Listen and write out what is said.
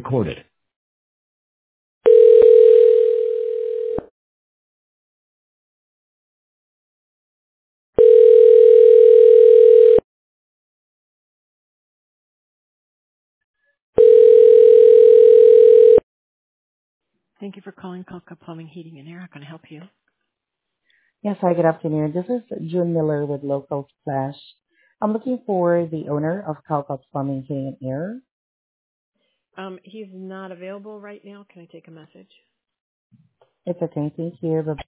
recorded. Thank you for calling Calca Plumbing, Heating, and Air. How can I help you? Yes, hi, good afternoon. This is June Miller with Local Splash. I'm looking for the owner of Calcott Plumbing, Heating and Air. He's not available right now. Can I take a message? It's okay. Thank you. Bye.